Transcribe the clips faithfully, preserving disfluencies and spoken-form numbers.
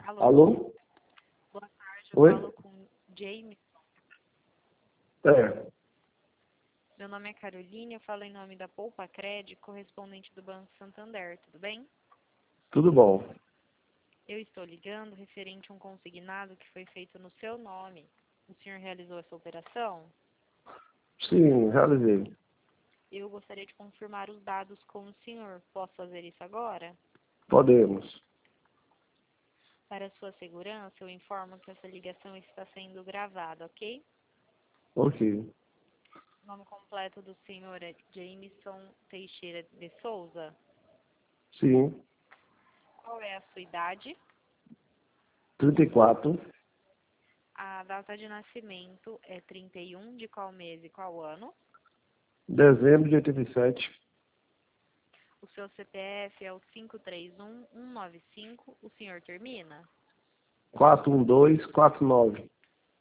Alô? Alô? Boa tarde, eu Oi? falo com James. É, Meu nome é Caroline, eu falo em nome da Poupa Cred, correspondente do Banco Santander, tudo bem? tudo bom. Eu estou ligando referente a um consignado que foi feito no seu nome. O senhor realizou essa operação? Sim, realizei. Eu gostaria de confirmar os dados com o senhor. Posso fazer isso agora? Podemos. Para sua segurança, eu informo que essa ligação está sendo gravada, ok? Ok. O nome completo do senhor é Jameson Teixeira de Souza. Sim. Qual é a sua idade? trinta e quatro. A data de nascimento é trinta e um de qual mês e qual ano? Dezembro de oitenta e sete. O seu C P F é o cinco três um, um nove cinco. O senhor termina? quatro um dois quatro nove.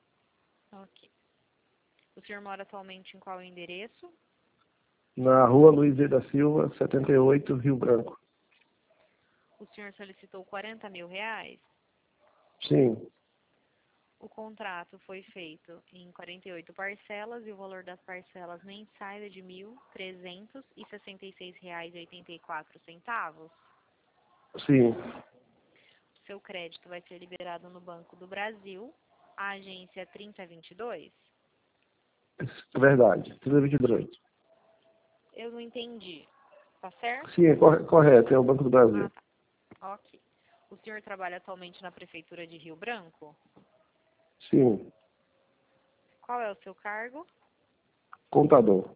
Ok. O senhor mora atualmente em qual endereço? Na rua Luiz E. da Silva, setenta e oito, Rio Branco. O senhor solicitou quarenta mil reais? Sim. O contrato foi feito em quarenta e oito parcelas e o valor das parcelas mensais é de mil trezentos e sessenta e seis reais e oitenta e quatro centavos. Sim. Seu crédito vai ser liberado no Banco do Brasil, a agência é trinta vinte e dois. Verdade. trinta e vinte e dois. Eu não entendi. Tá certo? Sim, é corre- correto. É o Banco do Ah, Brasil. tá. Ok. O senhor trabalha atualmente na Prefeitura de Rio Branco? Sim. Qual é o seu cargo? Contador.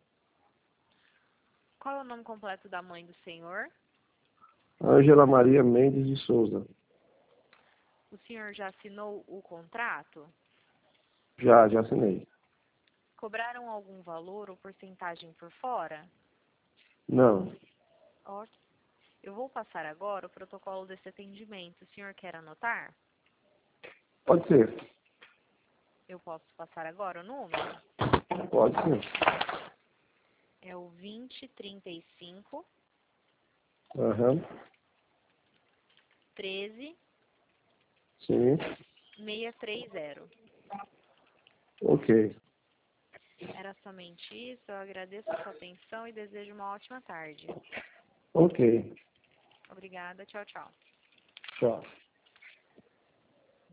Qual é o nome completo da mãe do senhor? Ângela Maria Mendes de Souza. O senhor já assinou o contrato? Já, já assinei. Cobraram algum valor ou porcentagem por fora? Não. Ok. Eu vou passar agora o protocolo desse atendimento. O senhor quer anotar? Pode ser. Eu posso passar agora o número? Pode ser. É o vinte trinta e cinco, Aham. treze, Sim. seiscentos e trinta. Ok. Era somente isso. Eu agradeço a sua atenção e desejo uma ótima tarde. Ok. Obrigada. Tchau, tchau. Tchau.